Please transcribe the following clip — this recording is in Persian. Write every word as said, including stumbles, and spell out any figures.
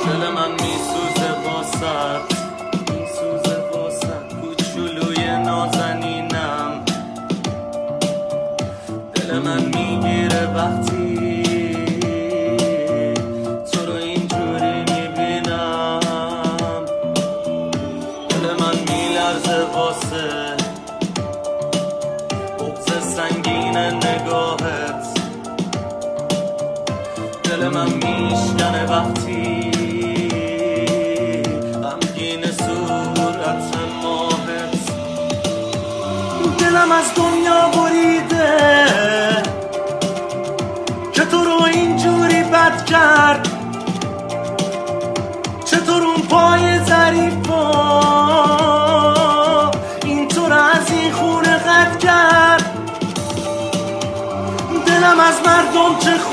دل من میسوزه واسط، میسوزه واسط کوچولوی نازنینم. دل من میگیره وقتی تو رو اینجوری میبینم. دل من میلرزه واسه بغض سنگین نگاهت. دل من میشکنه وقتی غمگین صورت ماهت. دلم از دنیا بریده که تو رو اینجوری بد کرد. چطور اون پای ظریفا اینطور از این خونه قد کرد. دلم از مردم چه